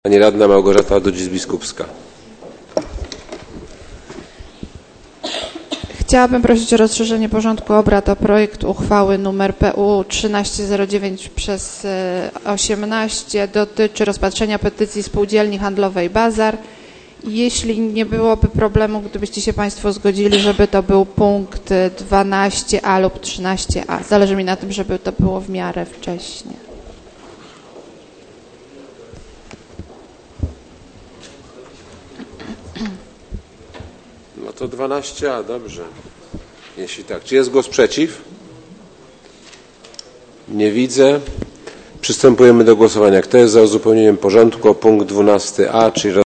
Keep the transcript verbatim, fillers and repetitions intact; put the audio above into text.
Pani radna Małgorzata Dudzis-Biskupska. Chciałabym prosić o rozszerzenie porządku obrad o projekt uchwały nr P U trzynaście zero dziewięć przez osiemnaście. Dotyczy rozpatrzenia petycji spółdzielni handlowej Bazar. Jeśli nie byłoby problemu, gdybyście się Państwo zgodzili, żeby to był punkt dwanaście A lub trzynaście A. Zależy mi na tym, żeby to było w miarę wcześnie. No to dwanaście A, dobrze. Jeśli tak. Czy jest głos przeciw? Nie widzę. Przystępujemy do głosowania. Kto jest za uzupełnieniem porządku o punkt dwunasty A, czyli